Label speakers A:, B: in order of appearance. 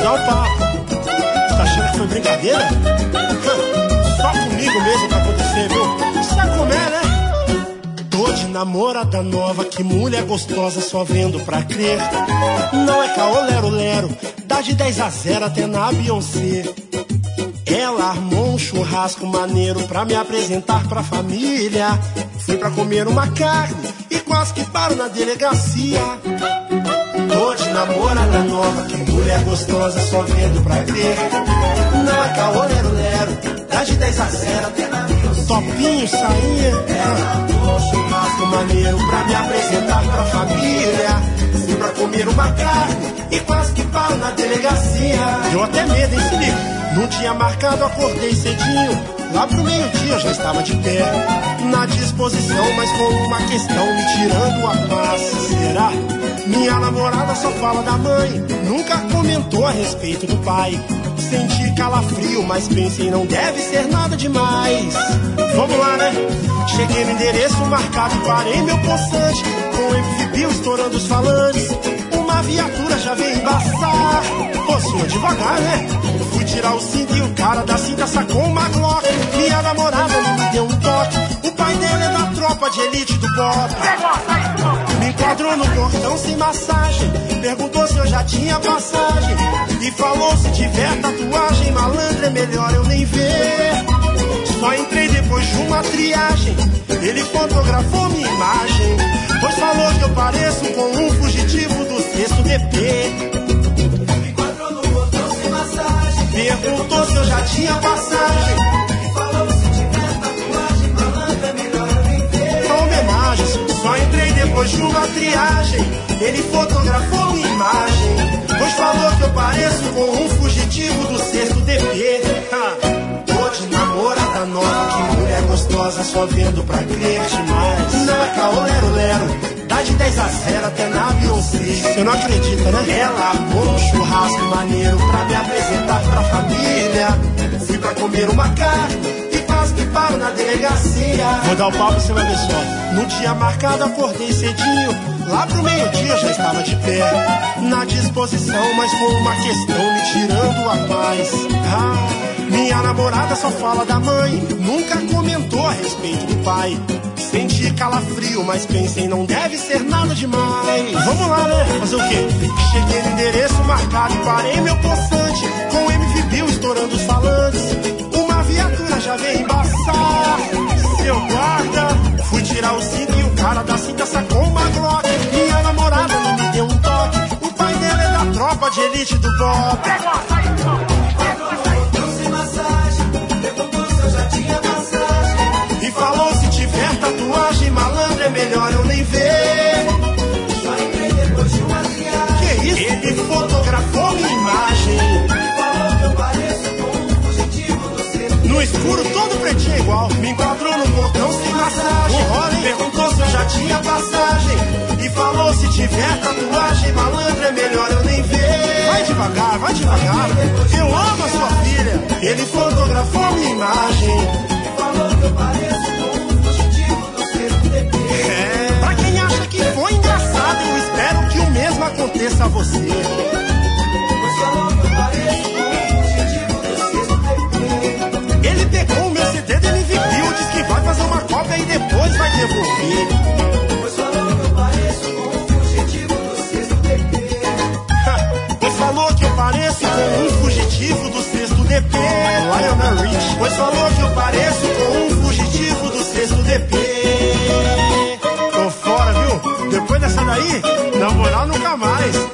A: dar o papo. Tá achando que foi brincadeira? Só comigo mesmo pra acontecer, viu? Sabe como é, né? Tô de namorada nova, que mulher gostosa, só vendo pra crer. Não é caô, lero, dá de 10 a 0 até na Beyoncé. Ela armou um churrasco maneiro pra me apresentar pra família. Fui pra comer uma carne e quase que paro na delegacia. Tô de namorada nova, que mulher gostosa, só vendo pra crer. Não é caô, lero, dá de 10 a 0 até na Beyoncé. Topinho, sainha. Ela armou um churrasco maneiro pra me apresentar pra família. Fui pra comer uma carne e quase que paro na delegacia. Deu até medo, hein, se liga. Não tinha marcado, acordei cedinho. Lá pro meio-dia eu já estava de pé, na disposição, mas com uma questão me tirando a paz. Será? Minha namorada só fala da mãe, nunca comentou a respeito do pai. Senti calafrio, mas pensei, não deve ser nada demais. Vamos lá, né? Cheguei no endereço marcado e parei meu possante, com o MVP estourando os falantes. Uma viatura já veio embaçar. Pô, senhor, devagar, né? Fui tirar o cinto e o cara da cinta sacou uma Glock. Minha namorada não me deu um toque. O pai dele é da tropa de elite do pop. Me enquadrou no portão sem massagem, perguntou se eu já tinha passagem e falou se tiver tatuagem, malandro, é melhor eu nem ver. Só entrei depois de uma triagem, ele fotografou minha imagem, pois falou que eu pareço com um fugitivo do 6º DP. Perguntou se eu já tinha passagem e falou se tiver tatuagem, malandro, é melhor eu nem ver. Pra homenagem, só entrei depois de uma triagem, ele fotografou minha imagem, pois falou que eu pareço com um fugitivo do 6º DP. Tô de namorada nova, que mulher gostosa, só vendo pra crer demais. Não é caô, lero, dá de 10 a 0 até na Beyoncé. Você não acredita, né? Ela armou um churrasco maneiro pra me apresentar pra família. Fui pra comer uma carne e quase que paro na delegacia. Vou dar o papo, você vai ver só. No dia marcado acordei cedinho, lá pro meio-dia eu já estava de pé, na disposição, mas com uma questão me tirando a paz. Minha namorada só fala da mãe, nunca comentou a respeito do pai. Senti calafrio, mas pensei, não deve ser nada demais. Vamos lá, né? Fazer o quê? Cheguei no endereço marcado e parei meu possante, com o MVP estourando os falantes. Uma viatura já veio embaçar. Seu guarda, fui tirar o cinto e o cara da cinta sacou uma Glock. Minha namorada não me deu um toque. O pai dele é da tropa de elite do pop. E falou se tiver tatuagem, malandro, é melhor eu nem ver. Só entrei depois de uma triagem. Que isso? Ele fotografou minha imagem e falou que eu pareço com um fugitivo do 6º. No escuro todo pretinho igual, me enquadrou no portão sem massagem. Perguntou se eu já tinha passagem e falou se tiver tatuagem, malandro, é melhor eu nem ver. Vai devagar, eu amo a sua filha. Ele fotografou minha imagem e falou que eu pareço com um fugitivo do 6º DP. Pra quem acha que foi engraçado, eu espero que o mesmo aconteça a você. Pois falou que eu pareço com um fugitivo do 6º DP. Ele pegou o meu CD dele e viu, disse que vai fazer uma cópia e depois vai devolver. Pois falou que eu pareço com um fugitivo do 6º DP. Pois falou que eu pareço com um fugitivo do 6º DP. Lionel Rich. Pois falou que eu pareço com um fugitivo do 6º DP. Tô fora, viu? Depois dessa daí, na moral, nunca mais.